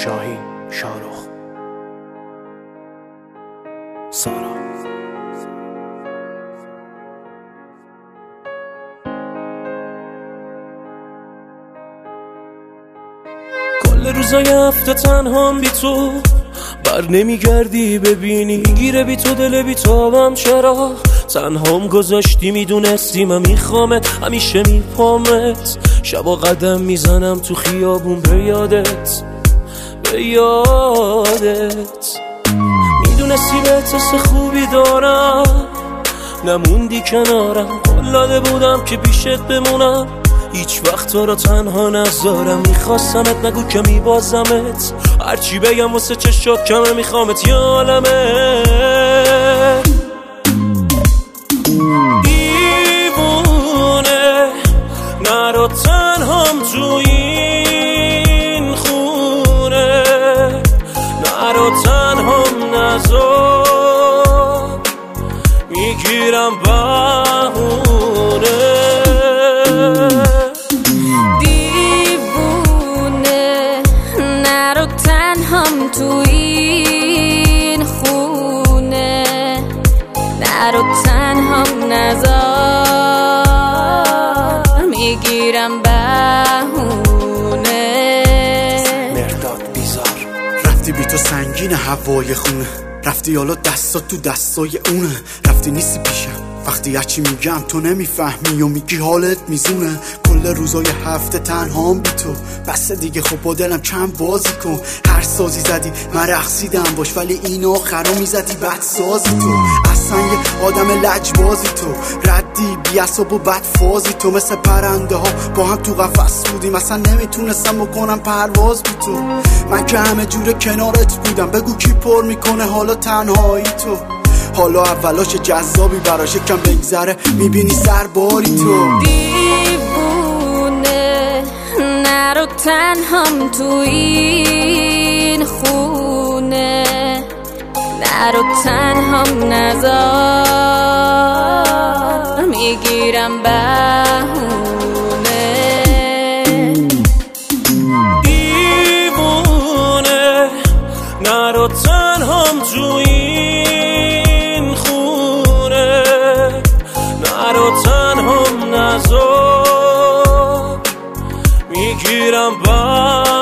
شاهین، شارخ، سارا. کل روزای هفته تنهام بی تو، بر نمیگردی ببینی گیره بی تو دل بی تابم. چرا تنهام گذاشتی؟ میدونستی من میخوامت، همیشه میپامت. شبا قدم میزنم تو خیابون به یادت، به یادت. میدونستی به حس خوبی دارم، نموندی کنارم. قول داده بودم که پیشت بمونم، هیچ وقت تو را تنها نذارم. میخواستمت نگو که میبازمت، هرچی بگم واسه چشات کمه. میخوامت یه عالمه دیوونه، نرو تنهام تو این خونه، نرو تنهام نذار، میگیرم بهونه. تو این خونه، نرو تنهام نذار، میگیرم بهونه. مرداد بیزار. رفتی بی تو سنگین هوای خونه، رفتی حالا دستات تو دستای اونه. رفتی نیستی پیشم وقتی هرچی میگم تو نمیفهمی و میگی حالت میزونه. کل روزای هفته تنهام بی تو، بس دیگه خب با دلم چند بازی کن. هر سازی زدی من رقصیدم باش، ولی این آخرا میزدی بد سازی تو. اصلا یه آدم لجبازی تو، ردی بی عصب و بد فازی تو. مثل پرنده ها با هم تو قفس بودیم، اصلا نمیتونستم بکنم پرواز بی تو. من که همه جوره کنارت بودم، بگو کی پر میکنه حالا تنهایی تو. حالا اولاش جذابی براش کم بگذره، میبینی سرباری تو. دیوونه، نرو تنهام تو این خونه، نرو تنهام نذار، میگیرم بهونه. دیوونه، نرو تنهام تو این خونه، نرو تنهام نذار، میگیرم